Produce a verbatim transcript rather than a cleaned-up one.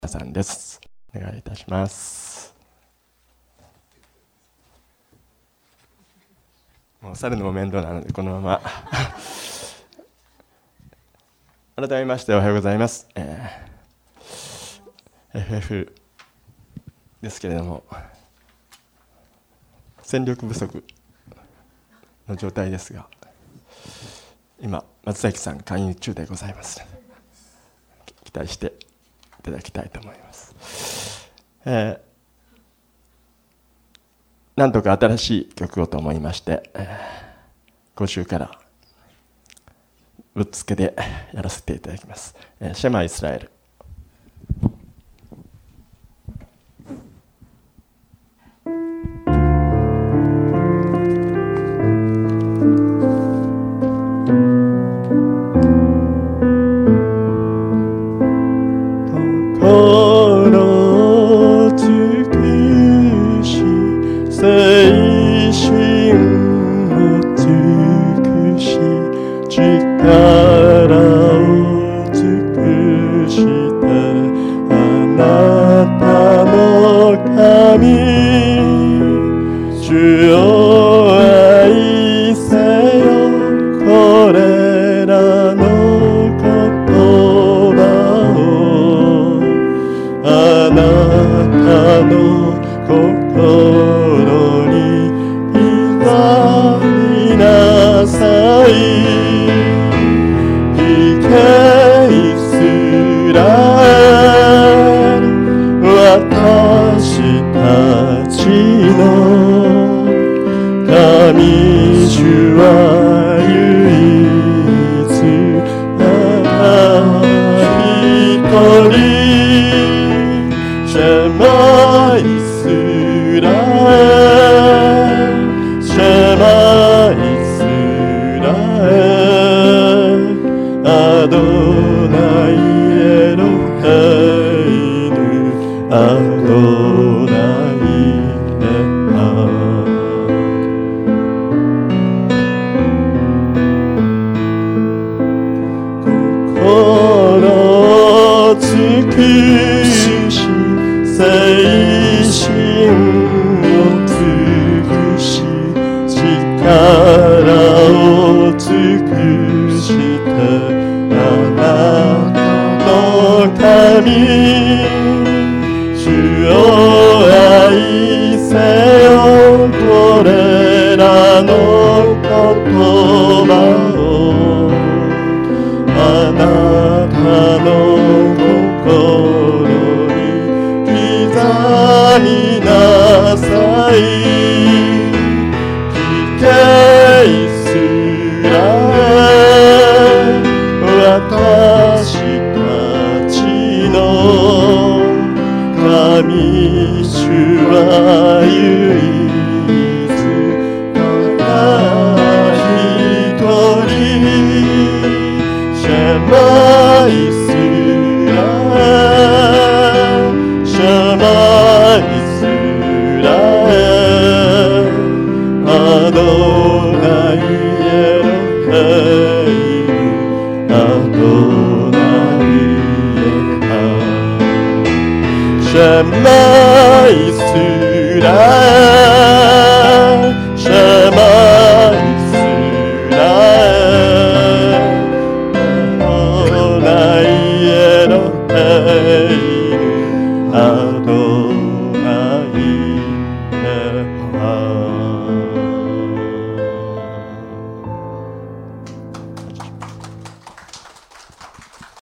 皆さんです。お願いいたします。もう去るのも面倒なのでこのまま改めましておはようございます、えー、エフエフ ですけれども、戦力不足の状態ですが、今松崎さん勧誘中でございますので期待していただきたいと思います。えー、なんとか新しい曲をと思いまして、えー、今週からぶっつけでやらせていただきます。えー、シェマイスラエル。 Amen.